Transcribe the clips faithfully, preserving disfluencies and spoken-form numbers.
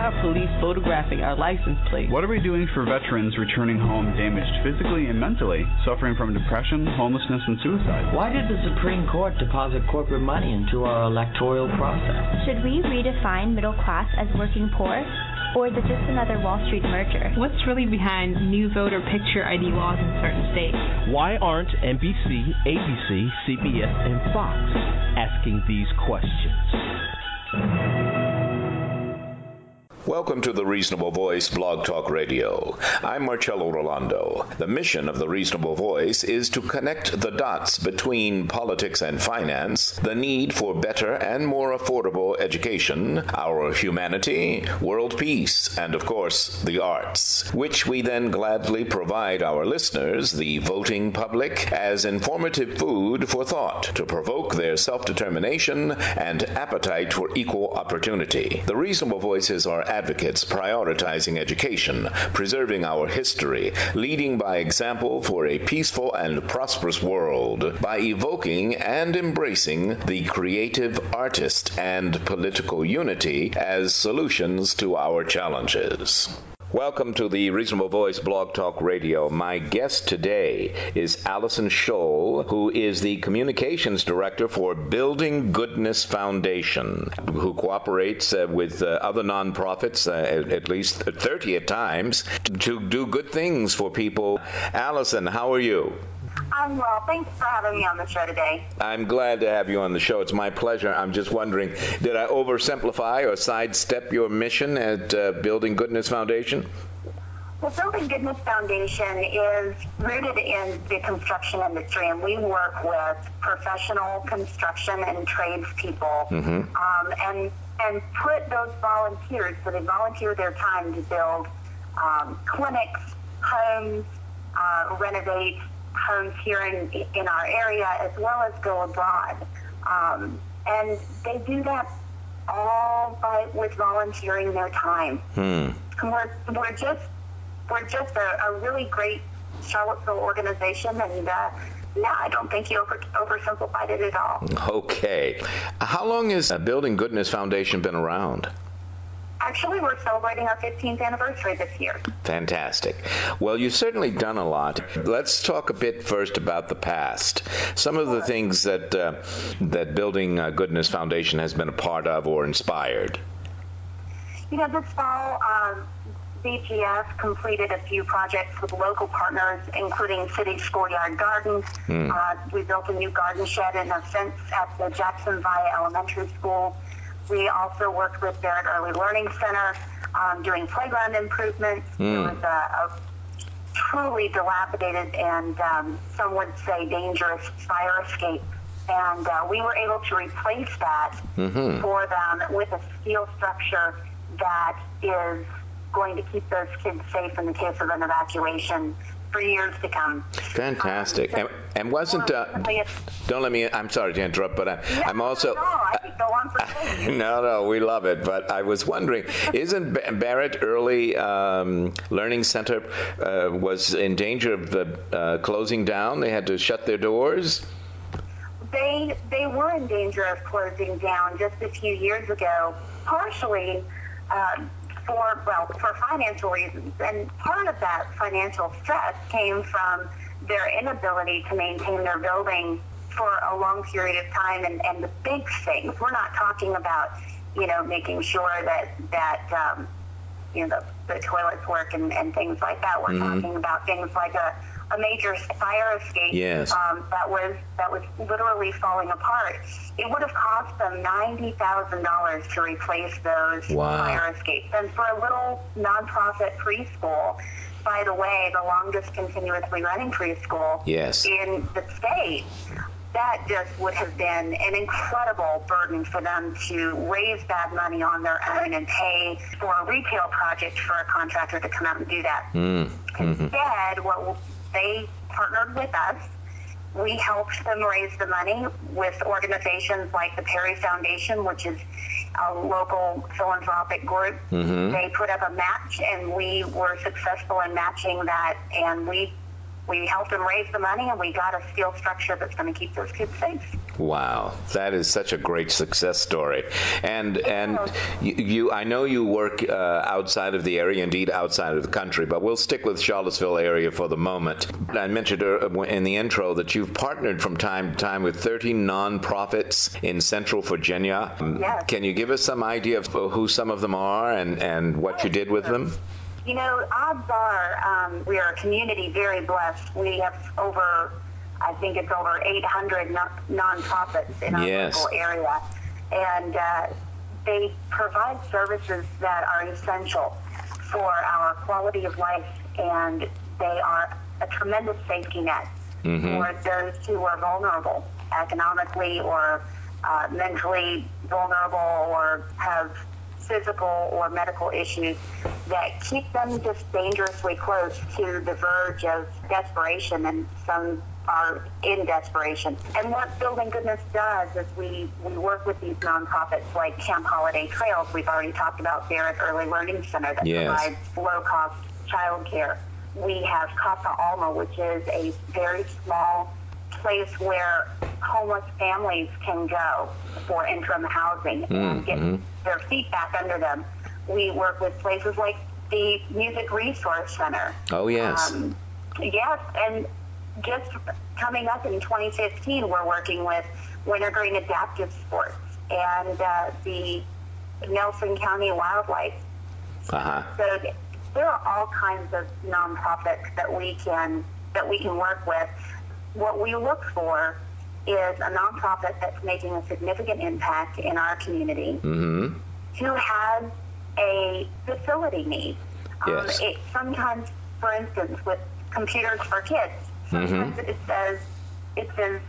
are police photographing our license plates? What are we doing for veterans returning home damaged physically and mentally, suffering from depression, homelessness, and suicide? Why did the Supreme Court deposit corporate money into our electoral process? Should we redefine middle class as working poor? Or is it just another Wall Street merger? What's really behind new voter picture I D laws in certain states? Why aren't N B C, A B C, C B S, and Fox asking these questions? Welcome to the Reasonable Voice Blog Talk Radio. I'm Marcello Rolando. The mission of the Reasonable Voice is to connect the dots between politics and finance, the need for better and more affordable education, our humanity, world peace, and of course, the arts, which we then gladly provide our listeners, the voting public, as informative food for thought to provoke their self-determination and appetite for equal opportunity. The Reasonable Voices are advocates prioritizing education, preserving our history, leading by example for a peaceful and prosperous world, by evoking and embracing the creative artist and political unity as solutions to our challenges. Welcome to the Reasonable Voice Blog Talk Radio. My guest today is Allison Scholl, who is the Communications Director for Building Goodness Foundation, who cooperates uh, with uh, other nonprofits, uh, at, at least thirty at times, to, to do good things for people. Allison, how are you? I'm well. Thanks for having me on the show today. I'm glad to have you on the show. It's my pleasure. I'm just wondering, did I oversimplify or sidestep your mission at uh, Building Goodness Foundation? The Building Goodness Foundation is rooted in the construction industry, and we work with professional construction and tradespeople, mm-hmm. um, and and put those volunteers, so they volunteer their time to build um, clinics, homes, uh, renovate homes here in in our area, as well as go abroad. Um, and they do that all by with volunteering their time. Hmm. We're we're just we're just a, a really great Charlottesville organization, and uh, yeah, I don't think you over, oversimplified it at all. Okay. How long has Building Goodness Foundation been around? Actually, we're celebrating our fifteenth anniversary this year. Fantastic. Well, you've certainly done a lot. Let's talk a bit first about the past. Some of the things that uh, that Building uh, Goodness Foundation has been a part of or inspired. You know, this fall, um, B G F completed a few projects with local partners, including City Schoolyard Gardens. Mm. Uh, we built a new garden shed and a fence at the Jackson Via Elementary School. We also worked with Barrett Early Learning Center um, doing playground improvements. Mm. There was a, a truly dilapidated and um, some would say dangerous fire escape. And uh, we were able to replace that mm-hmm. for them with a steel structure that is going to keep those kids safe in the case of an evacuation for years to come. Fantastic. Um, so and, and wasn't, uh, don't let me, I'm sorry to interrupt, but I, no, I'm also... No, I could go on for days. no, no, we love it, but I was wondering, isn't Barrett Early um, Learning Center uh, was in danger of the, uh, closing down? They had to shut their doors? They, they were in danger of closing down just a few years ago, partially uh, for, well, for financial reasons. And part of that financial stress came from their inability to maintain their building for a long period of time. And, and the big things, we're not talking about, you know, making sure that, that um, you know, the, the toilets work and, and things like that. We're mm-hmm. talking about things like a, a major fire escape yes. um, that was that was literally falling apart. It would have cost them ninety thousand dollars to replace those wow. fire escapes. And for a little nonprofit preschool, by the way, the longest continuously running preschool yes. in the state, that just would have been an incredible burden for them to raise that money on their own and pay for a retail project for a contractor to come out and do that. Mm-hmm. Instead, what they partnered with us. We helped them raise the money with organizations like the Perry Foundation, which is a local philanthropic group. Mm-hmm. They put up a match, and we were successful in matching that, and we we helped them raise the money, and we got a steel structure that's going to keep those kids safe. Wow, that is such a great success story. And and you, you I know you work uh, outside of the area, indeed outside of the country, but we'll stick with Charlottesville area for the moment. I mentioned in the intro that you've partnered from time to time with thirty nonprofits in Central Virginia. Yes. Can you give us some idea of who some of them are and, and what you did with them? You know, odds are um, we are a community very blessed. We have over, I think it's over eight hundred non- nonprofits in our yes. local area. And uh, they provide services that are essential for our quality of life, and they are a tremendous safety net mm-hmm. for those who are vulnerable economically or uh, mentally vulnerable or have physical or medical issues that keep them just dangerously close to the verge of desperation, and some are in desperation. And what Building Goodness does is we, we work with these nonprofits like Camp Holiday Trails. We've already talked about Barrett Early Learning Center that yes. provides low-cost child care. We have Casa Alma, which is a very small place where homeless families can go for interim housing mm-hmm. and get their feet back under them. We work with places like the Music Resource Center. Oh, yes. Um, yes, and just coming up in twenty fifteen, we're working with Wintergreen Adaptive Sports and uh, the Nelson County Wildlife. Uh-huh. So there are all kinds of nonprofits that we can that we can work with. What we look for is a nonprofit that's making a significant impact in our community, mm-hmm. who has a facility need. Yes. Um, it, sometimes, for instance, with Computers for Kids, sometimes mm-hmm. it says it says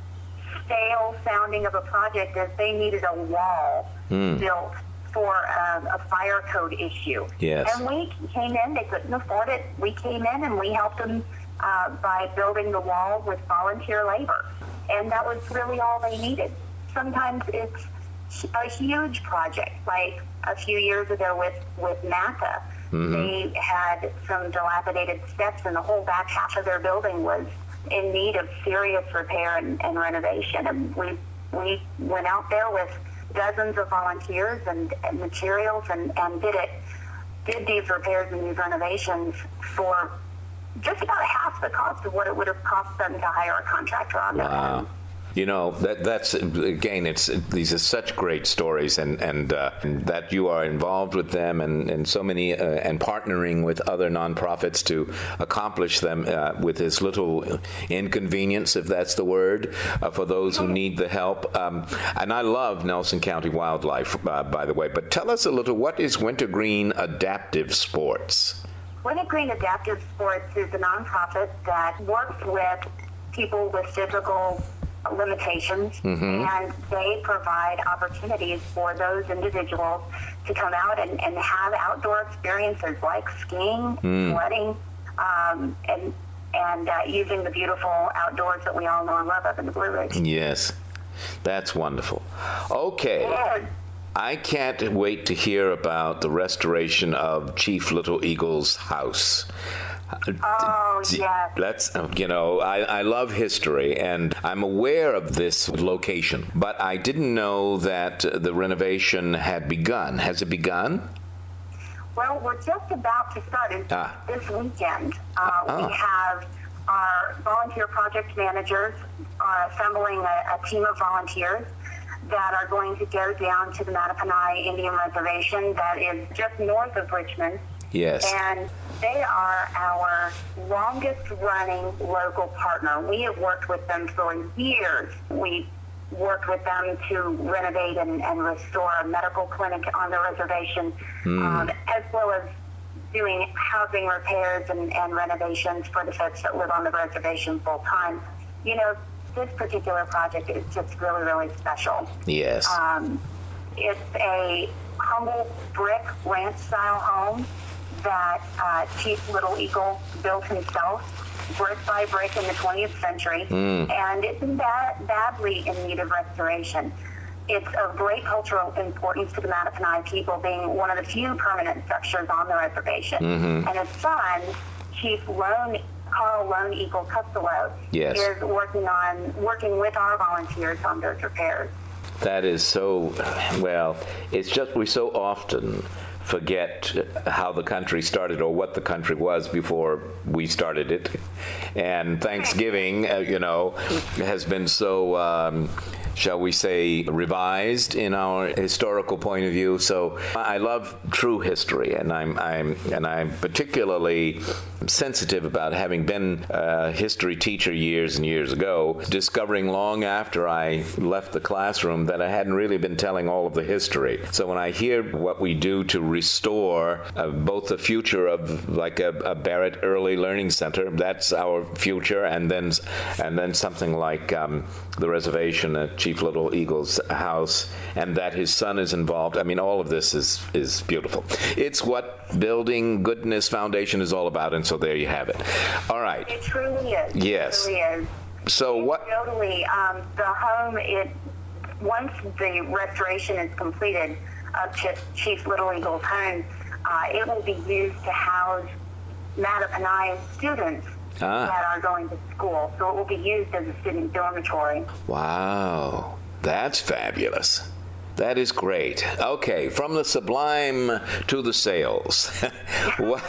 stale sounding of a project as they needed a wall mm. built for um, a fire code issue. Yes. And we came in, they couldn't afford it. We came in and we helped them uh, by building the wall with volunteer labor. And that was really all they needed. Sometimes it's a huge project, like a few years ago with, with NACA. Mm-hmm. They had some dilapidated steps, and the whole back half of their building was in need of serious repair and, and renovation. And we we went out there with dozens of volunteers and, and materials and, and did it, did these repairs and these renovations for just about half the cost of what it would have cost them to hire a contractor on their wow. own. You know, that that's again, it's these are such great stories, and and, uh, and that you are involved with them, and and so many, uh, and partnering with other nonprofits to accomplish them uh, with as little inconvenience, if that's the word, uh, for those who need the help. Um, and I love Nelson County Wildlife, uh, by the way. But tell us a little. What is Wintergreen Adaptive Sports? Wintergreen Adaptive Sports is a nonprofit that works with people with physical limitations, mm-hmm. and they provide opportunities for those individuals to come out and, and have outdoor experiences like skiing, mm. sledding, um, and and uh, using the beautiful outdoors that we all know and love up in the Blue Ridge. Yes, that's wonderful. Okay. Yeah. I can't wait to hear about the restoration of Chief Little Eagle's house. Oh, yes. Let's, you know, I, I love history, and I'm aware of this location, but I didn't know that the renovation had begun. Has it begun? Well, we're just about to start it ah. this weekend. Uh, oh. We have our volunteer project managers are assembling a, a team of volunteers that are going to go down to the Mattaponi Indian Reservation that is just north of Richmond. Yes. And they are our longest-running local partner. We have worked with them for years. We worked with them to renovate and, and restore a medical clinic on the reservation, mm. um, as well as doing housing repairs and, and renovations for the folks that live on the reservation full-time. You know, this particular project is just really, really special. Yes. Um, it's a humble brick ranch-style home that uh, Chief Little Eagle built himself, brick by brick in the twentieth century, mm. and it's bad, badly in need of restoration. It's of great cultural importance to the Mattaponi people, being one of the few permanent structures on the reservation. Mm-hmm. And his son, Chief Lone Carl Lone Eagle Costello, yes. is working on working with our volunteers on those repairs. That is so, well, it's just we so often forget how the country started or what the country was before we started it. And Thanksgiving, uh, you know, has been so, um, shall we say, revised in our historical point of view. So I love true history, and I'm, I'm, and I'm particularly sensitive about having been a history teacher years and years ago, discovering long after I left the classroom that I hadn't really been telling all of the history. So when I hear what we do to restore uh, both the future of like a, a Barrett Early Learning Center, that's our future, and then and then something like um, the reservation at Chief Little Eagle's house, and that his son is involved. I mean, all of this is is beautiful. It's what Building Goodness Foundation is all about, and so there you have it. All right. It truly is. Yes. It truly is. So it's what? Totally. Um, the home, it once the restoration is completed of Chief Little Eagle's home, uh, it will be used to house Mattaponi students ah. that are going to school. So it will be used as a student dormitory. Wow, that's fabulous. That is great. Okay, from the sublime to the sales. what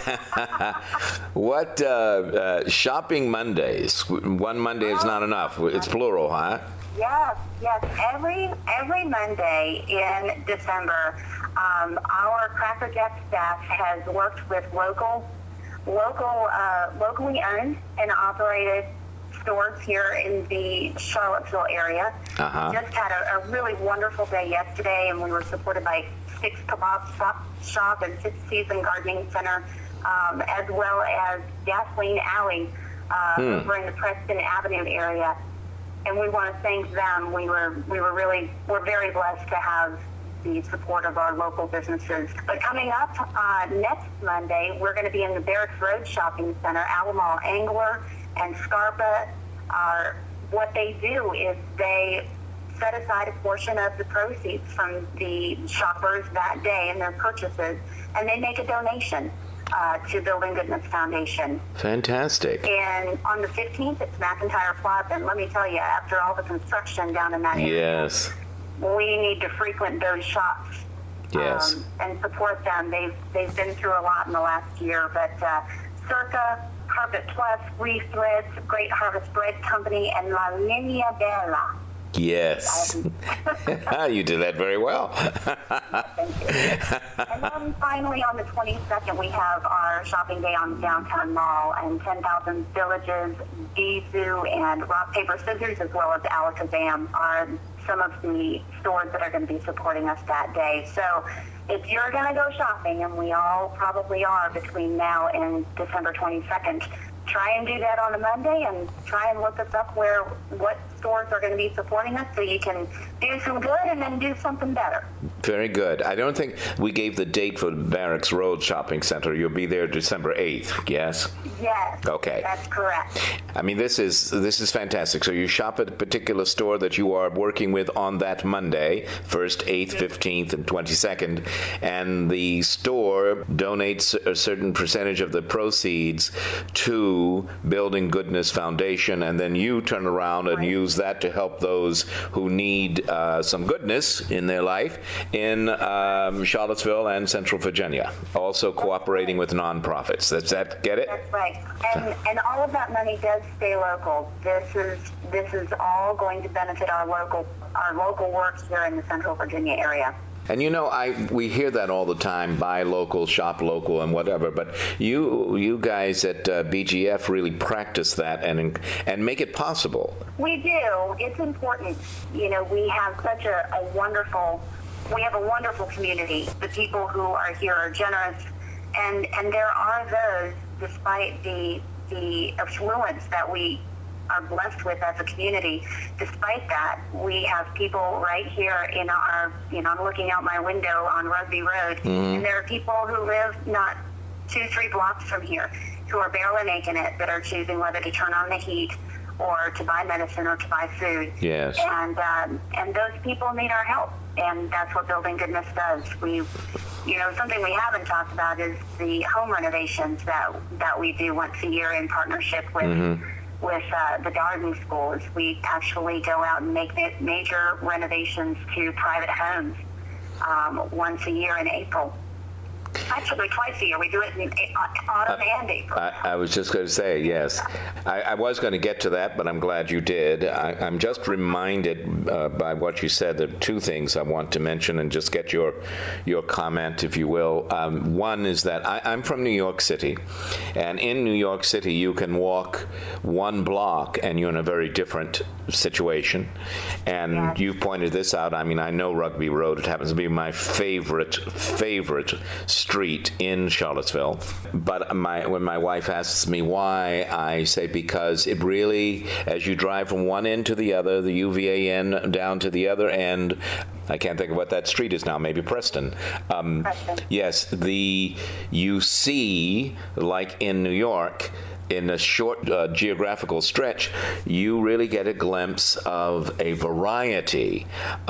what uh, uh, shopping Mondays? One Monday is not enough. It's plural, huh? Yes, yes. Every every Monday in December, um, our Cracker Jack staff has worked with local, local, uh, locally owned and operated stores here in the Charlottesville area. Uh-huh. Just had a, a really wonderful day yesterday, and we were supported by Six Kebab Shop, shop and Fifth Season Gardening Center, um, as well as Gasoline Alley uh, hmm. over in the Preston Avenue area. And we want to thank them. We were we were really we're very blessed to have the support of our local businesses. But coming up uh, next Monday, we're going to be in the Barracks Road Shopping Center. Alamo Angler and Scarpa are what they do is they set aside a portion of the proceeds from the shoppers that day and their purchases, and they make a donation Uh, to Building Goodness Foundation. Fantastic. And on the fifteenth, it's McIntyre Plaza. And let me tell you, after all the construction down in that area, yes, we need to frequent those shops yes. um, and support them. They've they've been through a lot in the last year. But uh, Circa, Carpet Plus, Reef Threads, Great Harvest Bread Company, and La Linea Bella. Yes. You did that very well. Thank you. And then finally on the twenty-second, we have our shopping day on the downtown mall, and ten thousand Villages, Bisou, and Rock, Paper, Scissors, as well as Alakazam are some of the stores that are going to be supporting us that day. So if you're going to go shopping, and we all probably are between now and December twenty-second, try and do that on a Monday, and try and look us up where what stores are going to be supporting us so you can do some good and then do something better. Very good. I don't think we gave the date for the Barracks Road Shopping Center. You'll be there December eighth, yes? Yes. Okay. That's correct. I mean, this is this is fantastic. So you shop at a particular store that you are working with on that Monday, first, eighth, fifteenth, and twenty-second, and the store donates a certain percentage of the proceeds to Building Goodness Foundation, and then you turn around and right. use that to help those who need uh, some goodness in their life in um, Charlottesville and Central Virginia, also cooperating with nonprofits. Does that get it? That's right. And and all of that money does stay local. This is this is all going to benefit our local our local work here in the Central Virginia area. And you know, I we hear that all the time: buy local, shop local, and whatever. But you you guys at uh, B G F really practice that and and make it possible. We do. It's important. You know, we have such a, a wonderful we have a wonderful community. The people who are here are generous, and and there are those, despite the the affluence that we are blessed with as a community. Despite that, we have people right here in our, you know, I'm looking out my window on Rugby Road, mm-hmm. and there are people who live not two, three blocks from here who are barely making it, that are choosing whether to turn on the heat or to buy medicine or to buy food. Yes. And um, and those people need our help, and that's what Building Goodness does. We you know, something we haven't talked about is the home renovations that that we do once a year in partnership with mm-hmm. with uh, the Darden schools. We actually go out and make ma- major renovations to private homes um, once a year in April. Actually, twice a year. We do it in autumn uh, and April. I, I was just going to say, yes. I, I was going to get to that, but I'm glad you did. I, I'm just reminded uh, by what you said. There are two things I want to mention and just get your your comment, if you will. Um, one is that I, I'm from New York City, and in New York City, you can walk one block and you're in a very different situation. And yes. you pointed this out. I mean, I know Rugby Road. It happens to be my favorite, favorite street in Charlottesville. But my when my wife asks me why, I say because it really, as you drive from one end to the other, the U V A end down to the other end, I can't think of what that street is now, maybe Preston. Um, Preston. Yes, the you see, like in New York, in a short uh, geographical stretch, you really get a glimpse of a variety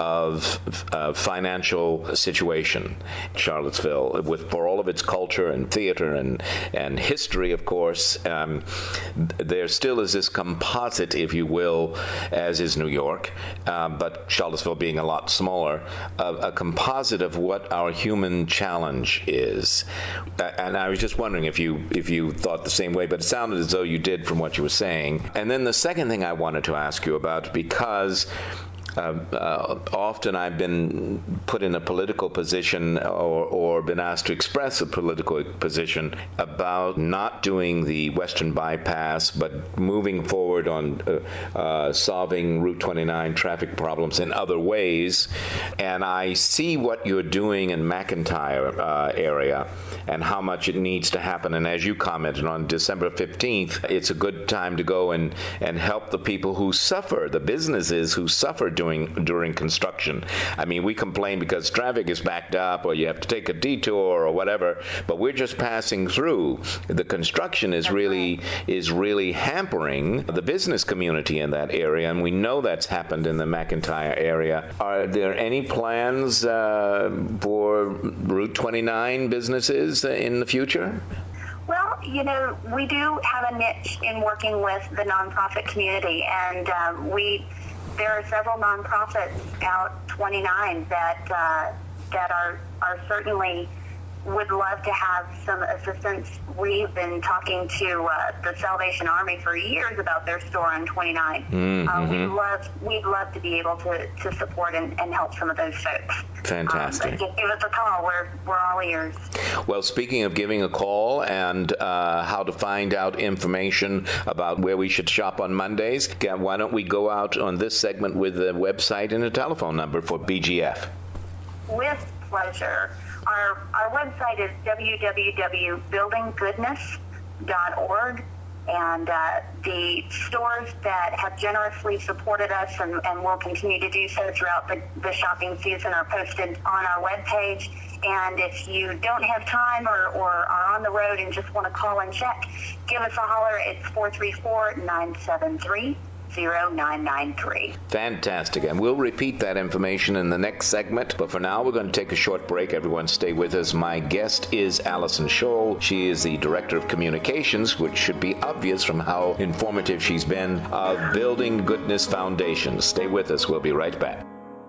of uh, financial situation. Charlottesville, with for all of its culture and theater and, and history, of course, um, there still is this composite, if you will, as is New York, uh, but Charlottesville being a lot smaller, uh, a composite of what our human challenge is. Uh, and I was just wondering if you if you thought the same way, but it sounded as though you did from what you were saying. And then the second thing I wanted to ask you about, because Uh, uh, often I've been put in a political position or, or been asked to express a political position about not doing the Western Bypass, but moving forward on uh, uh, solving Route twenty-nine traffic problems in other ways. And I see what you're doing in McIntyre uh, area and how much it needs to happen. And as you commented on December fifteenth, it's a good time to go and, and help the people who suffer, the businesses who suffer doing during construction. I mean, we complain because traffic is backed up or you have to take a detour or whatever, but we're just passing through. The construction is really is really hampering the business community in that area, and we know that's happened in the McIntyre area. Are there any plans uh, for Route twenty-nine businesses in the future? Well, you know, we do have a niche in working with the nonprofit community, and uh, we there are several nonprofits out twenty-nine that uh, that are are certainly would love to have some assistance. We've been talking to uh, the Salvation Army for years about their store on twenty-nine. Mm-hmm. Uh, we'd love we'd love to be able to, to support and, and help some of those folks. Fantastic. Um, give, give us a call. We're we're all ears. Well, speaking of giving a call and uh, how to find out information about where we should shop on Mondays, why don't we go out on this segment with a website and a telephone number for B G F? With pleasure. Our our website is w w w dot building goodness dot org, and uh, the stores that have generously supported us and, and will continue to do so throughout the, the shopping season are posted on our webpage. And if you don't have time or, or are on the road and just want to call and check, give us a holler. It's four three four, nine seven three, zero nine nine three. Fantastic. And we'll repeat that information in the next segment. But for now, we're going to take a short break. Everyone stay with us. My guest is Allison Scholl. She is the Director of Communications, which should be obvious from how informative she's been, of Building Goodness Foundation. Stay with us. We'll be right back.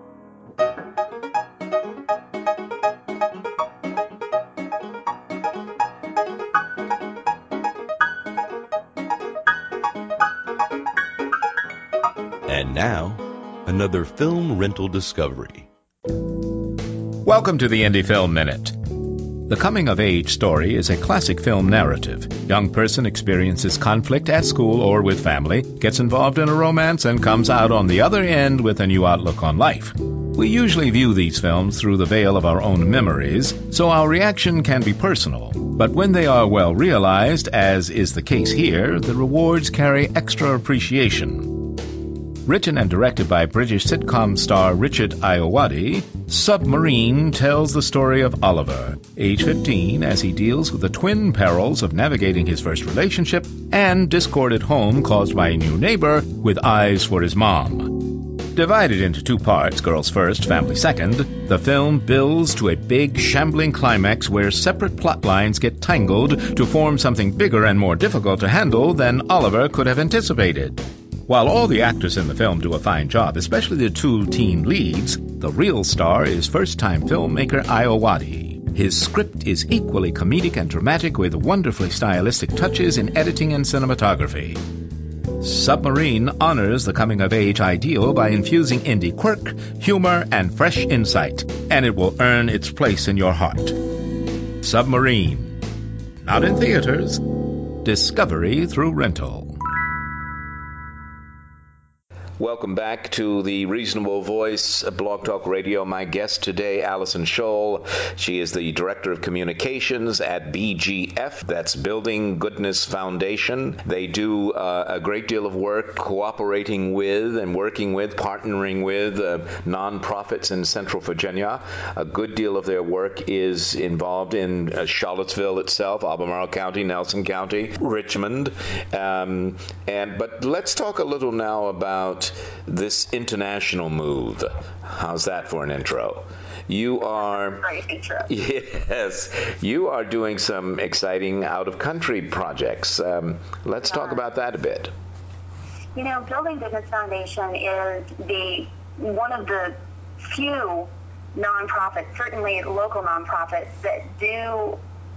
And now, another film rental discovery. Welcome to the Indie Film Minute. The coming-of-age story is a classic film narrative. Young person experiences conflict at school or with family, gets involved in a romance, and comes out on the other end with a new outlook on life. We usually view these films through the veil of our own memories, so our reaction can be personal. But when they are well realized, as is the case here, the rewards carry extra appreciation. Written and directed by British sitcom star Richard Ayoade, Submarine tells the story of Oliver, age fifteen, as he deals with the twin perils of navigating his first relationship and discord at home caused by a new neighbor with eyes for his mom. Divided into two parts, Girls First, Family Second, the film builds to a big, shambling climax where separate plot lines get tangled to form something bigger and more difficult to handle than Oliver could have anticipated. While all the actors in the film do a fine job, especially the two teen leads, the real star is first-time filmmaker Ayo Wadi. His script is equally comedic and dramatic with wonderfully stylistic touches in editing and cinematography. Submarine honors the coming-of-age ideal by infusing indie quirk, humor, and fresh insight, and it will earn its place in your heart. Submarine. Not in theaters. Discovery through rental. Welcome back to the Reasonable Voice Blog Talk Radio. My guest today, Allison Scholl. She is the Director of Communications at B G F, that's Building Goodness Foundation. They do uh, a great deal of work cooperating with and working with, partnering with uh, nonprofits in Central Virginia. A good deal of their work is involved in uh, Charlottesville itself, Albemarle County, Nelson County, Richmond. Um, and But let's talk a little now about this international move. How's that for an intro? You are great intro. Yes, you are doing some exciting out-of-country projects. Um, let's talk about that a bit. You know, Building Goodness Foundation is the one of the few nonprofits, certainly local nonprofits, that do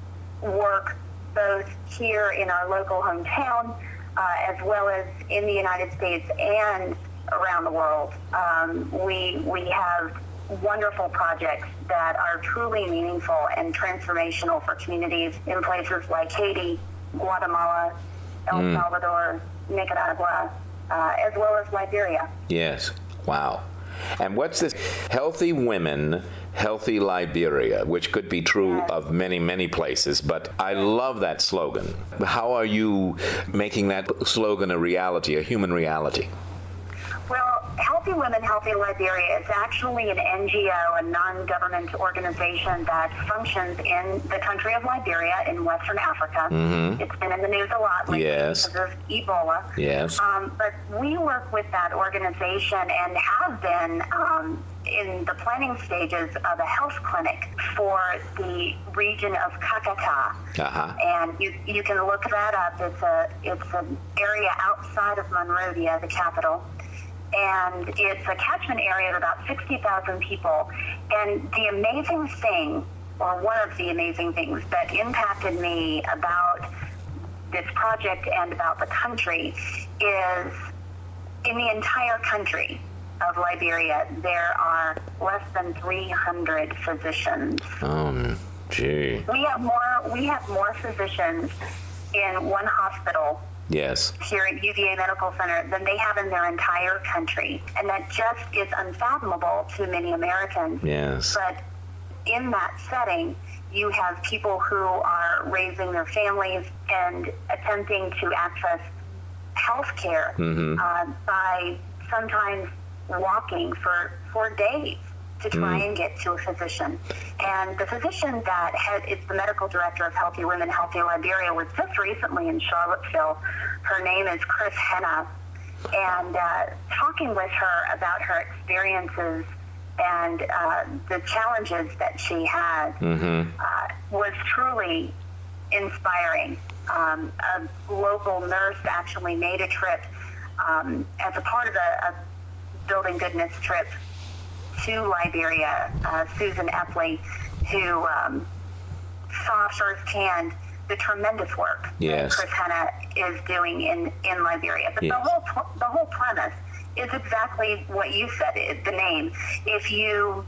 work both here in our local hometown uh, as well as in the United States and around the world. Um, we we have wonderful projects that are truly meaningful and transformational for communities in places like Haiti, Guatemala, El mm. Salvador, Nicaragua, uh, as well as Liberia. Yes. Wow. And what's this? Healthy Women, Healthy Liberia, which could be true yes. of many, many places, but I love that slogan. How are you making that slogan a reality, a human reality? Well, Healthy Women, Healthy Liberia is actually an N G O, a non-government organization that functions in the country of Liberia in Western Africa. Mm-hmm. It's been in the news a lot lately yes. because of Ebola. Yes. Um, but we work with that organization and have been um, in the planning stages of a health clinic for the region of Kakata. Uh-huh. And you you can look that up. It's a it's an area outside of Monrovia, the capital. And it's a catchment area of about sixty thousand people. And the amazing thing, or one of the amazing things that impacted me about this project and about the country is in the entire country of Liberia, there are less than three hundred physicians. Um, gee. We have more, we have more physicians in one hospital yes. here at U V A Medical Center than they have in their entire country. And that just is unfathomable to many Americans. Yes. But in that setting, you have people who are raising their families and attempting to access health care mm-hmm. uh, by sometimes walking for, for days to try mm. and get to a physician. And the physician that had, is the medical director of Healthy Women, Healthy Liberia, was just recently in Charlottesville. Her name is Chris Henna. And uh, talking with her about her experiences and uh, the challenges that she had mm-hmm. uh, was truly inspiring. Um, a local nurse actually made a trip um, as a part of a, a Building Goodness trip to Liberia, uh, Susan Epley, who um, saw firsthand the tremendous work yes. that Chris Henna is doing in, in Liberia. But yes. the whole the whole premise is exactly what you said, the name. If you,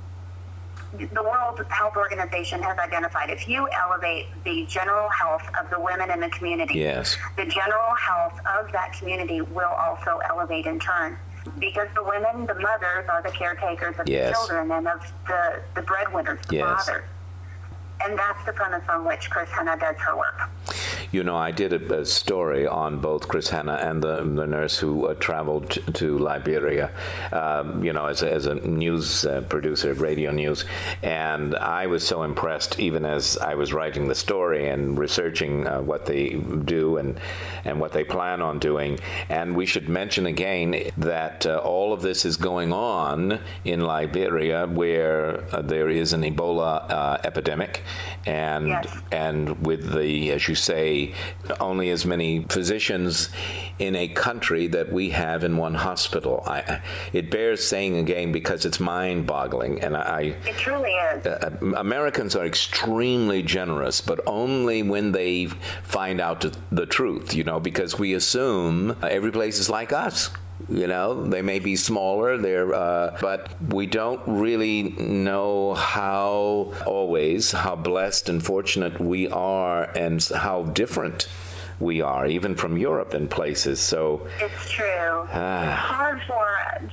the World Health Organization has identified, if you elevate the general health of the women in the community, yes. the general health of that community will also elevate in turn. Because the women, the mothers, are the caretakers of yes. the children and of the, the breadwinners, the yes. fathers. And that's the premise on which Chris Henna does her work. you know, I did a, a story on both Chris Hanna and the, the nurse who uh, traveled to, to Liberia, um, you know, as a, as a news uh, producer, radio news. And I was so impressed, even as I was writing the story and researching uh, what they do and, and what they plan on doing. And we should mention again that uh, all of this is going on in Liberia, where uh, there is an Ebola uh, epidemic, and yes. and with the, as you say, only as many physicians in a country that we have in one hospital. I, it bears saying again because it's mind-boggling, and I. It truly is. Uh, Americans are extremely generous, but only when they find out the truth, you know, because we assume every place is like us. You know, they may be smaller, they're, uh, but we don't really know how, always, how blessed and fortunate we are and how different we are, even from Europe in places. So it's true. Ah. It's hard for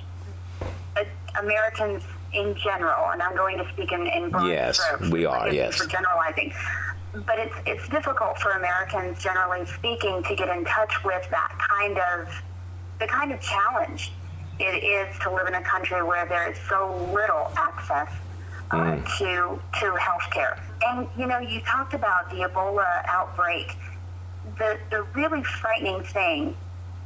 uh, Americans in general, and I'm going to speak in, in broad yes, strokes. we are, yes. For generalizing. But it's, it's difficult for Americans, generally speaking, to get in touch with that kind of the kind of challenge it is to live in a country where there is so little access uh, mm. to to healthcare. And, you know, you talked about the Ebola outbreak. The, the really frightening thing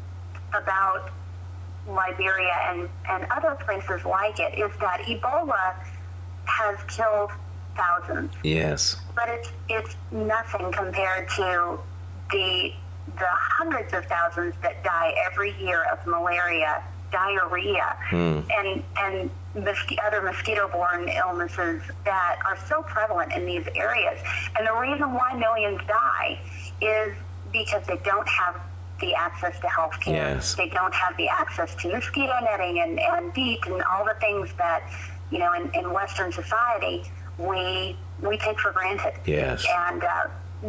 about Liberia and, and other places like it is that Ebola has killed thousands. Yes. But it's, it's nothing compared to the the hundreds of thousands that die every year of malaria, diarrhea, mm. and and mosqu- other mosquito-borne illnesses that are so prevalent in these areas. And the reason why millions die is because they don't have the access to health care. Yes. They don't have the access to mosquito netting and, and DEET and all the things that, you know, in, in Western society, we we take for granted. Yes. And uh,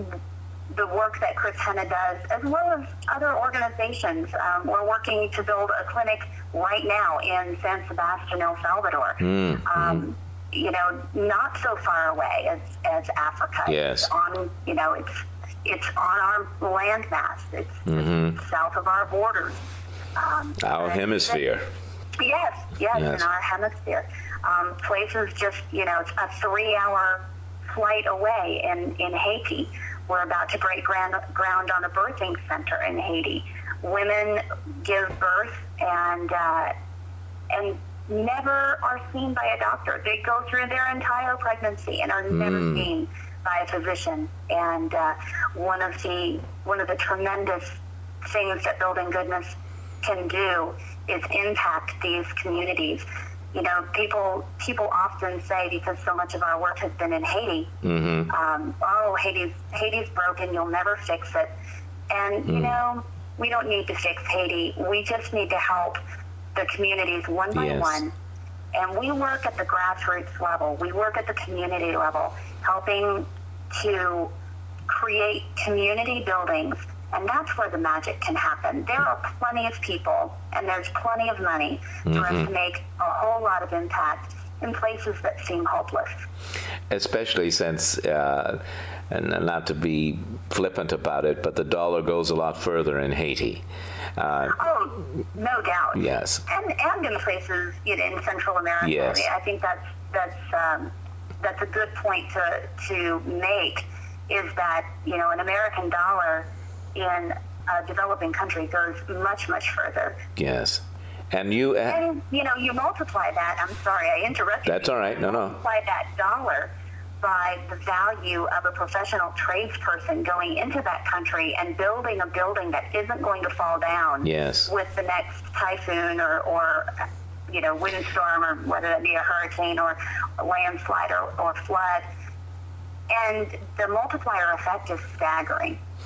the work that Chris Hanna does, as well as other organizations. Um, we're working to build a clinic right now in San Sebastian, El Salvador. Mm, um, mm. You know, not so far away as, as Africa. Yes. It's on, you know, it's it's on our landmass. It's, mm-hmm. it's south of our borders. Um, our hemisphere. Yes, yes, yes, in our hemisphere. Um, places just, you know, a three-hour flight away in, in Haiti. We're about to break ground, ground on a birthing center in Haiti. Women give birth and uh, and never are seen by a doctor. They go through their entire pregnancy and are mm. never seen by a physician. And uh, one of the one of the tremendous things that Building Goodness can do is impact these communities. You know, people people often say, because so much of our work has been in Haiti, mm-hmm. um, oh, Haiti's, Haiti's broken, you'll never fix it. And, mm. you know, we don't need to fix Haiti. We just need to help the communities one by yes. one. And we work at the grassroots level. We work at the community level, helping to create community buildings. And that's where the magic can happen. There are plenty of people, and there's plenty of money mm-hmm. for us to make a whole lot of impact in places that seem hopeless. Especially since, uh, and not to be flippant about it, but the dollar goes a lot further in Haiti. Uh, oh, no doubt. Yes. And and in places in, in Central America. Yes. I mean, I think that's that's um, that's a good point to to make. Is that, you know, an American dollar in a developing country goes much, much further. Yes. And you... Uh, and, you know, you multiply that, I'm sorry, I interrupted That's you. all right, no, no. Multiply that dollar by the value of a professional tradesperson going into that country and building a building that isn't going to fall down yes. with the next typhoon or, or you know, windstorm, or whether it be a hurricane or a landslide or, or flood. And the multiplier effect is staggering.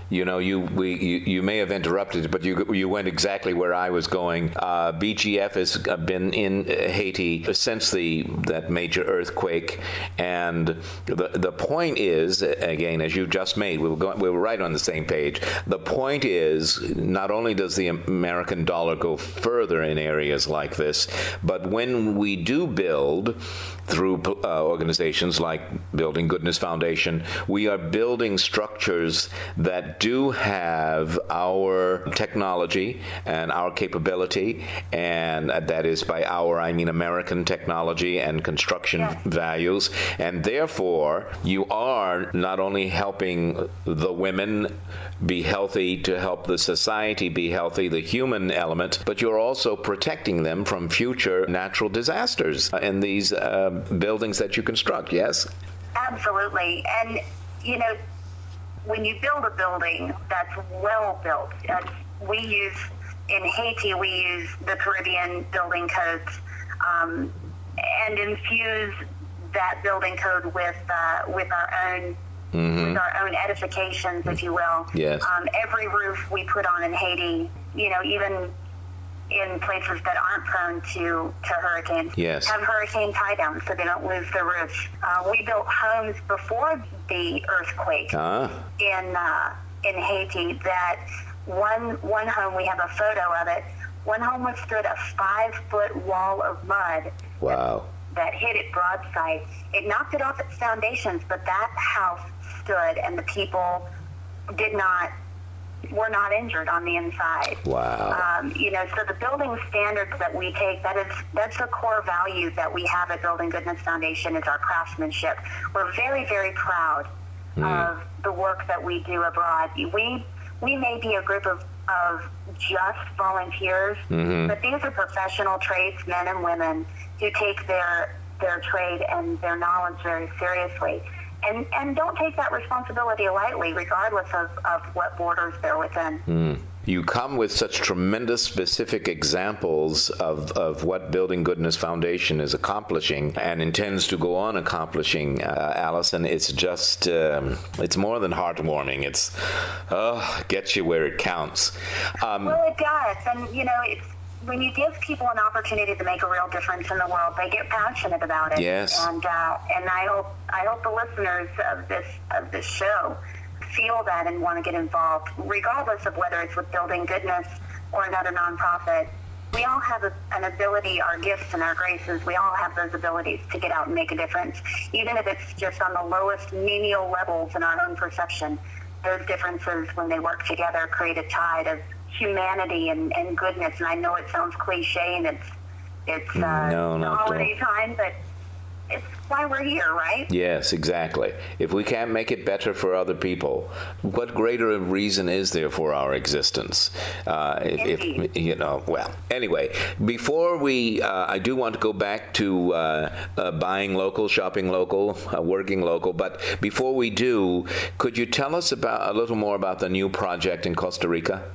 You know, you we you, you may have interrupted, but you you went exactly where I was going. Uh, B G F has been in Haiti since the that major earthquake, and the the point is, again, as you just made, we were going, we were right on the same page. The point is, not only does the American dollar go further in areas like this, but when we do build through uh, organizations like Building Goodness Foundation, we are building structures that do have our technology and our capability, and that is by our, I mean American technology and construction yeah. values, and therefore you are not only helping the women be healthy to help the society be healthy, the human element, but you're also protecting them from future natural disasters in these uh, buildings that you construct, yes? Absolutely. And, you know, when you build a building that's well built, uh, we use, in Haiti, we use the Caribbean building codes um, and infuse that building code with uh, with our own Mm-hmm. with our own edifications, if you will. Yes. Um, every roof we put on in Haiti, you know, even in places that aren't prone to, to hurricanes, yes. have hurricane tie down so they don't lose their roofs. Uh, we built homes before the earthquake ah. in uh, in Haiti that one one home, we have a photo of it, one home withstood a five-foot wall of mud. Wow. That, that hit it broadside. It knocked it off its foundations, but that house stood, and the people did not, were not injured on the inside. Wow. Um, you know, so the building standards that we take, that is, that's a core value that we have at Building Goodness Foundation, is our craftsmanship. We're very, very proud mm. of the work that we do abroad. We we may be a group of, of just volunteers, mm-hmm. but these are professional tradesmen and women who take their their trade and their knowledge very seriously. And and don't take that responsibility lightly, regardless of, of what borders they're within. Mm. You come with such tremendous specific examples of, of what Building Goodness Foundation is accomplishing and intends to go on accomplishing, uh, Allison. It's just, um, it's more than heartwarming. It's, oh, gets you where it counts. Um, well, it does. And, you know, it's, when you give people an opportunity to make a real difference in the world, they get passionate about it. Yes. And uh, and I hope I hope the listeners of this of this show feel that and want to get involved, regardless of whether it's with Building Goodness or another nonprofit. We all have a, an ability, our gifts and our graces, we all have those abilities to get out and make a difference, even if it's just on the lowest menial levels in our own perception. Those differences, when they work together, create a tide of humanity and, and goodness. And I know it sounds cliche and it's it's uh, no, the holiday time, but it's why we're here, right? Yes, exactly. If we can't make it better for other people, what greater reason is there for our existence? Uh, if, if you know, well, anyway, before we, uh, I do want to go back to uh, uh, buying local, shopping local, uh, working local. But before we do, could you tell us about a little more about the new project in Costa Rica?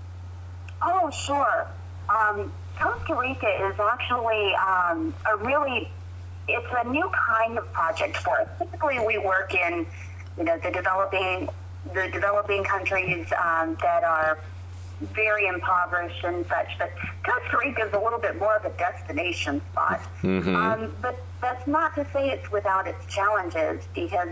Oh, sure. Um, Costa Rica is actually um, a really, it's a new kind of project for us. Typically, we work in, you know, the developing, the developing countries um, that are very impoverished and such. But Costa Rica is a little bit more of a destination spot. Mm-hmm. Um, but that's not to say it's without its challenges, because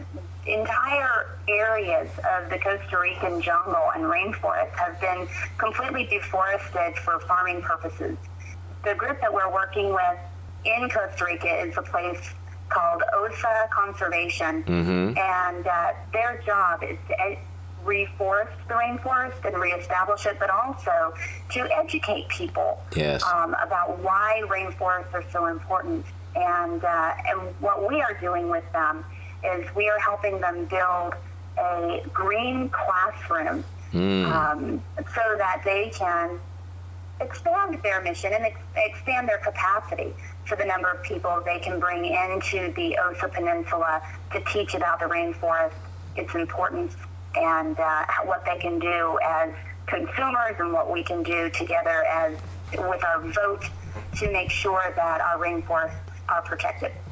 entire areas of the Costa Rican jungle and rainforest have been completely deforested for farming purposes. The group that we're working with in Costa Rica is a place called OSA Conservation, mm-hmm. and uh, their job is to reforest the rainforest and reestablish it, but also to educate people yes. um, about why rainforests are so important. And uh, and what we are doing with them is we are helping them build a green classroom mm. um, so that they can expand their mission and ex- expand their capacity for the number of people they can bring into the Osa Peninsula to teach about the rainforest, its importance, and uh, what they can do as consumers and what we can do together as with our vote to make sure that our rainforests are protected.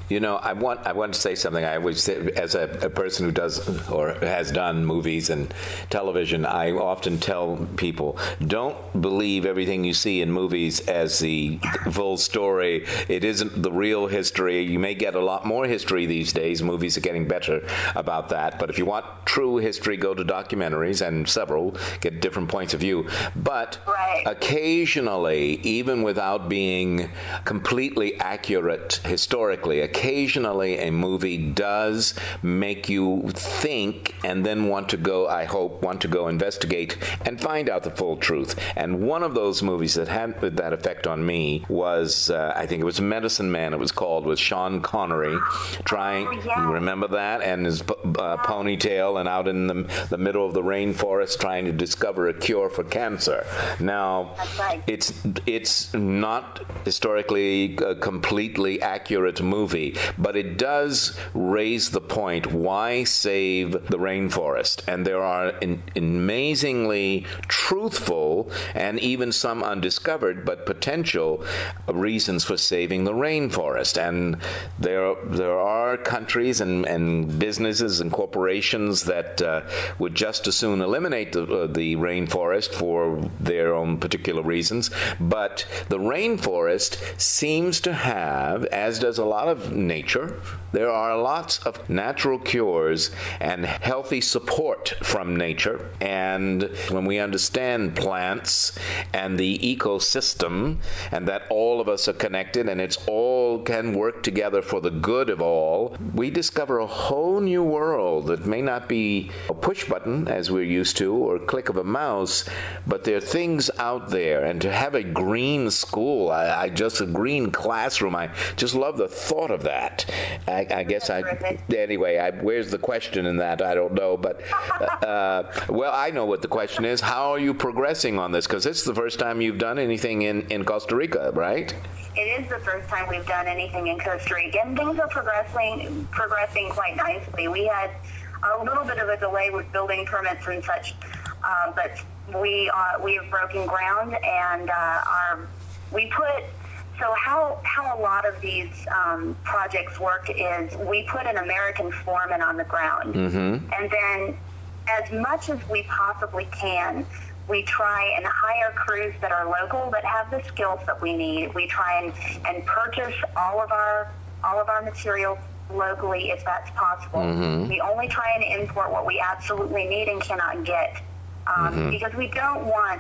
You know, I want I want to say something. I always say, as a, a person who does or has done movies and television, I often tell people, don't believe everything you see in movies as the full story. It isn't the real history. You may get a lot more history these days. Movies are getting better about that. But if you want true history, go to documentaries, and several get different points of view. But right. occasionally, even without being completely accurate historically, occasionally a movie does make you think and then want to go, I hope, want to go investigate and find out the full truth. And one of those movies that had that effect on me was, uh, I think it was Medicine Man, it was called, with Sean Connery trying, oh, yeah. you remember that? And his uh, ponytail and out in the, the middle of the rainforest trying to discover a cure for cancer. Now, That's right. it's, it's not historically a completely accurate movie, but it does raise the point, why save the rainforest? And there are in, amazingly truthful and even some undiscovered but potential reasons for saving the rainforest. And there there are countries and, and businesses and corporations that uh, would just as soon eliminate the, uh, the rainforest for their own particular reasons. But the rainforest seems to have, as does a lot of nature, there are lots of natural cures and healthy support from nature. And when we understand plants and the ecosystem, and that all of us are connected and it's all can work together for the good of all, we discover a whole new world that may not be a push button as we're used to or a click of a mouse, but there are things out there. And to have a green school, I, I just a green classroom, I just love the thought of that. I, I guess I, anyway, I, where's the question in that? I don't know, but, uh, well, I know what the question is. How are you progressing on this? Because this is the first time you've done anything in, in Costa Rica, right? It is the first time we've done anything in Costa Rica, and things are progressing progressing quite nicely. We had a little bit of a delay with building permits and such, uh, but we uh, we have broken ground, and uh, our we put. So how how a lot of these um, projects work is we put an American foreman on the ground, mm-hmm. and then as much as we possibly can, we try and hire crews that are local that have the skills that we need. We try and, and purchase all of our all of our materials locally if that's possible. Mm-hmm. We only try and import what we absolutely need and cannot get, um, mm-hmm. because we don't want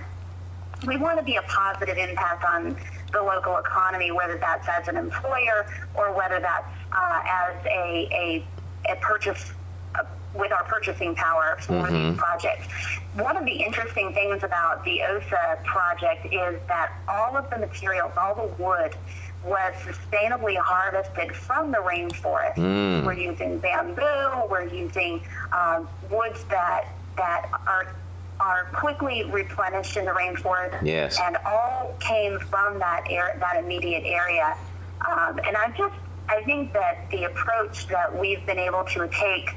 we want to be a positive impact on the local economy, whether that's as an employer or whether that's uh, as a, a, a purchase uh, with our purchasing power for mm-hmm. these projects. One of the interesting things about the O S A project is that all of the materials, all the wood, was sustainably harvested from the rainforest. Mm. We're using bamboo, we're using um, woods that that are are quickly replenished in the rainforest, yes. and all came from that air, that immediate area. Um, and I just, I think that the approach that we've been able to take,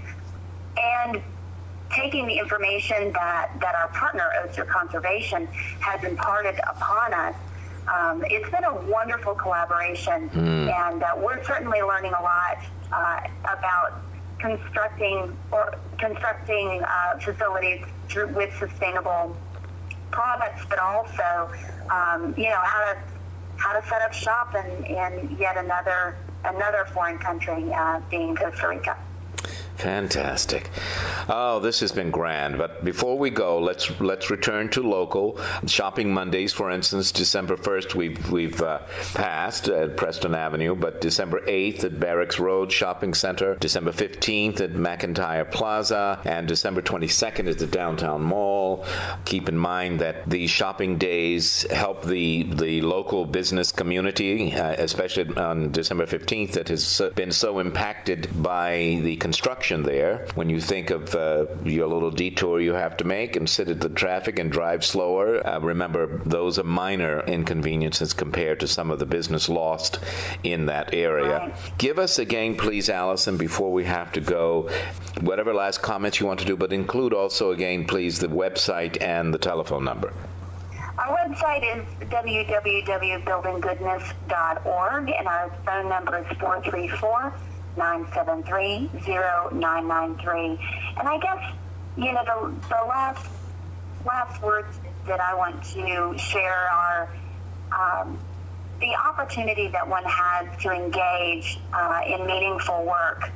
and taking the information that, that our partner, Oster Conservation, has imparted upon us, um, it's been a wonderful collaboration, mm. and uh, we're certainly learning a lot uh, about constructing or constructing uh, facilities through, with sustainable products, but also, um, you know, how to how to set up shop in, in yet another another foreign country, uh, being Costa Rica. Fantastic. Oh, this has been grand. But before we go, let's let's return to local. Shopping Mondays, for instance, December first we've we've uh, passed at Preston Avenue, but December eighth at Barracks Road Shopping Center, December fifteenth at McIntyre Plaza, and December twenty-second at the Downtown Mall. Keep in mind that these shopping days help the the local business community, uh, especially on December fifteenth, that has been so impacted by the construction there. When you think of uh, your little detour you have to make and sit at the traffic and drive slower, uh, remember those are minor inconveniences compared to some of the business lost in that area. Right. Give us again, please, Allison, before we have to go, whatever last comments you want to do, but include also again, please, the website and the telephone number. our website is w w w dot building goodness dot org, and our phone number is four three four, nine seven three, zero nine nine three. And I guess, you know, the, the last last words that I want to share are um, the opportunity that one has to engage uh, in meaningful work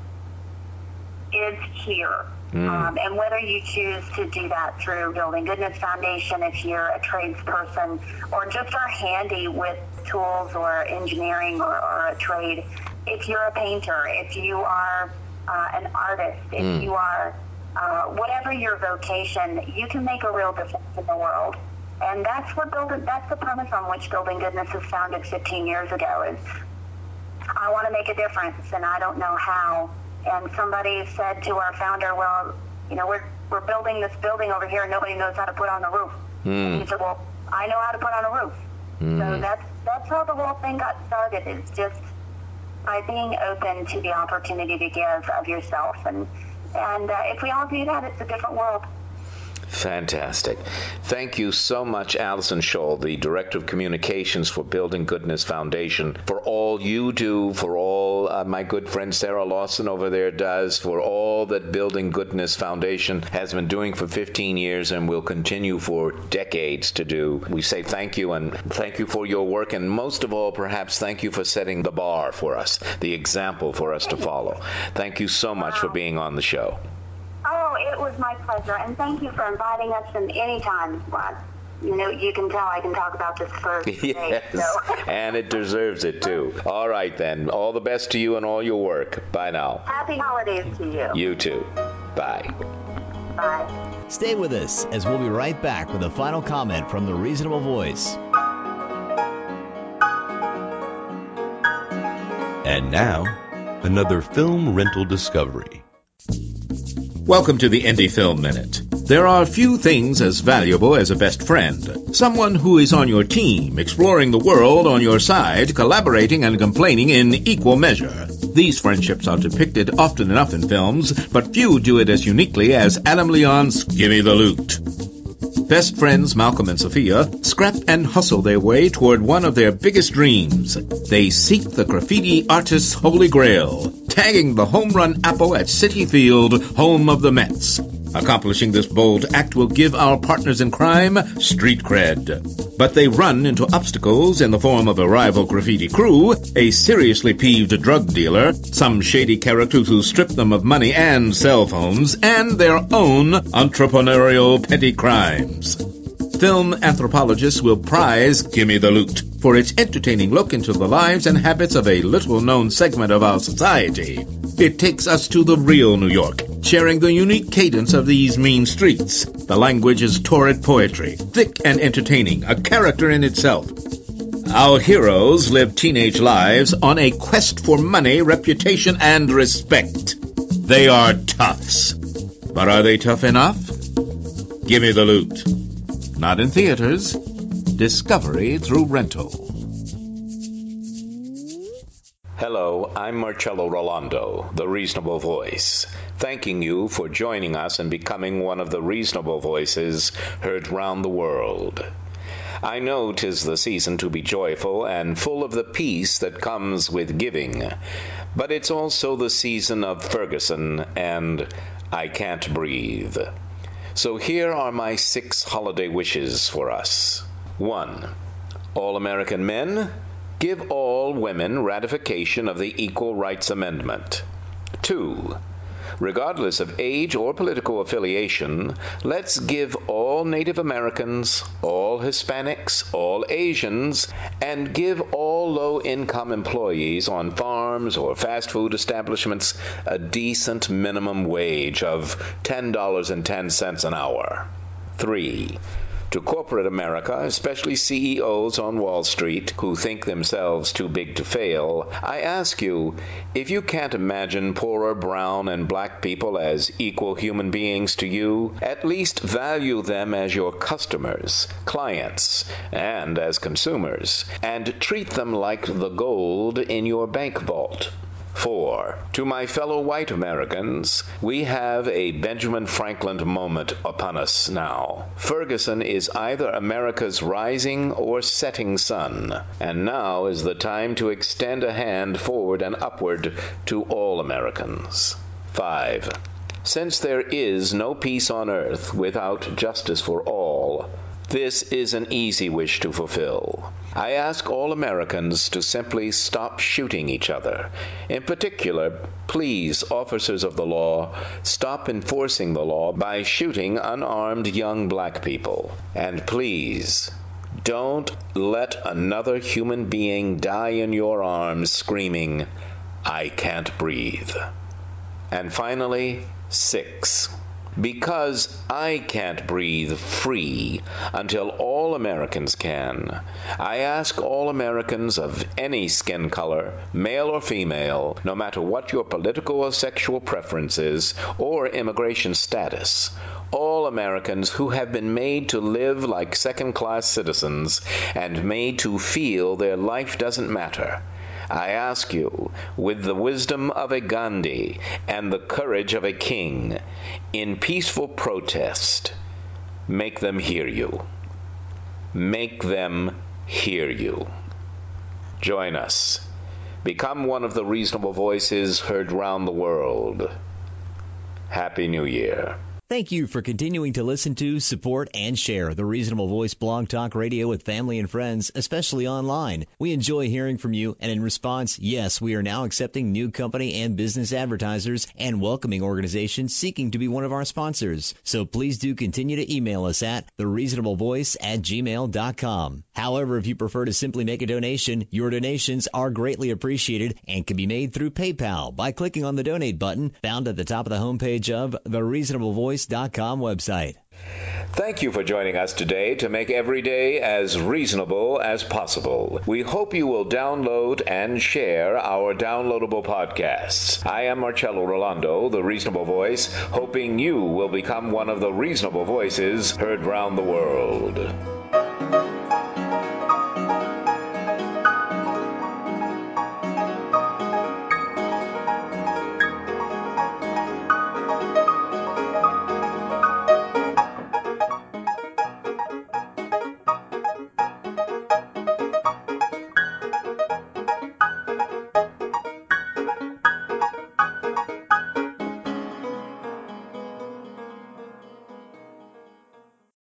is here. Mm. Um, and whether you choose to do that through Building Goodness Foundation, if you're a tradesperson, or just are handy with tools or engineering or, or a trade, if you're a painter, if you are uh, an artist, if mm. you are uh, whatever your vocation, you can make a real difference in the world. And that's what building, that's the premise on which Building Goodness was founded fifteen years ago, is I want to make a difference and I don't know how. And somebody said to our founder, well, you know, we're we're building this building over here and nobody knows how to put on the roof. Mm. And he said, well, I know how to put on a roof. Mm. So that's that's how the whole thing got started, is just by being open to the opportunity to give of yourself. And, and uh, if we all do that, it's a different world. Fantastic. Thank you so much, Allison Scholl, the Director of Communications for Building Goodness Foundation, for all you do, for all uh, my good friend Sarah Lawson over there does, for all that Building Goodness Foundation has been doing for fifteen years and will continue for decades to do. We say thank you, and thank you for your work, and most of all, perhaps, thank you for setting the bar for us, the example for us to follow. Thank you so much for being on the show. Oh, it was my pleasure, and thank you for inviting us. And anytime, well, you know, you can tell I can talk about this for days. Yes, so. And it deserves it too. All right, then. All the best to you and all your work. Bye now. Happy holidays to you. You too. Bye. Bye. Stay with us, as we'll be right back with a final comment from the Reasonable Voice. And now, another film rental discovery. Welcome to the Indie Film Minute. There are few things as valuable as a best friend. Someone who is on your team, exploring the world on your side, collaborating and complaining in equal measure. These friendships are depicted often enough in films, but few do it as uniquely as Adam Leon's Gimme the Loot. Best friends Malcolm and Sophia scrap and hustle their way toward one of their biggest dreams. They seek the graffiti artist's holy grail, tagging the home run apple at Citi Field, home of the Mets. Accomplishing this bold act will give our partners in crime street cred. But they run into obstacles in the form of a rival graffiti crew, a seriously peeved drug dealer, some shady characters who strip them of money and cell phones, and their own entrepreneurial petty crimes. Film anthropologists will prize Gimme the Loot for its entertaining look into the lives and habits of a little-known segment of our society. It takes us to the real New York, sharing the unique cadence of these mean streets. The language is torrid poetry, thick and entertaining, a character in itself. Our heroes live teenage lives on a quest for money, reputation, and respect. They are toughs. But are they tough enough? Gimme the Loot. Not in theaters. Discovery through rental. Hello, I'm Marcello Rolando, the Reasonable Voice, thanking you for joining us and becoming one of the reasonable voices heard round the world. I know 'tis the season to be joyful and full of the peace that comes with giving, but it's also the season of Ferguson and I Can't Breathe. So here are my six holiday wishes for us. One, all American men, give all women ratification of the Equal Rights Amendment. Two, regardless of age or political affiliation, let's give all Native Americans, all Hispanics, all Asians, and give all low-income employees on farms or fast food establishments a decent minimum wage of ten dollars and ten cents an hour. Three, to corporate America, especially C E Os on Wall Street who think themselves too big to fail, I ask you, if you can't imagine poorer brown and black people as equal human beings to you, at least value them as your customers, clients, and as consumers, and treat them like the gold in your bank vault. Four, to my fellow white Americans, we have a Benjamin Franklin moment upon us now. Ferguson is either America's rising or setting sun, and now is the time to extend a hand forward and upward to all Americans. Five, since there is no peace on earth without justice for all, this is an easy wish to fulfill. I ask all Americans to simply stop shooting each other. In particular, please, officers of the law, stop enforcing the law by shooting unarmed young black people. And please, don't let another human being die in your arms screaming, "I can't breathe." And finally, six, because I can't breathe free until all Americans can, I ask all Americans of any skin color, male or female, no matter what your political or sexual preferences or immigration status, all Americans who have been made to live like second-class citizens and made to feel their life doesn't matter, I ask you, with the wisdom of a Gandhi and the courage of a king, in peaceful protest, make them hear you. Make them hear you. Join us. Become one of the reasonable voices heard round the world. Happy New Year. Thank you for continuing to listen to, support, and share the Reasonable Voice Blog Talk Radio with family and friends, especially online. We enjoy hearing from you, and in response, yes, we are now accepting new company and business advertisers and welcoming organizations seeking to be one of our sponsors. So please do continue to email us at the reasonable voice at gmail dot com. However, if you prefer to simply make a donation, your donations are greatly appreciated and can be made through PayPal by clicking on the donate button found at the top of the homepage of the reasonable voice dot com website. Thank you for joining us today to make every day as reasonable as possible. We hope you will download and share our downloadable podcasts. I am Marcello Rolando, the Reasonable Voice, hoping you will become one of the reasonable voices heard round the world.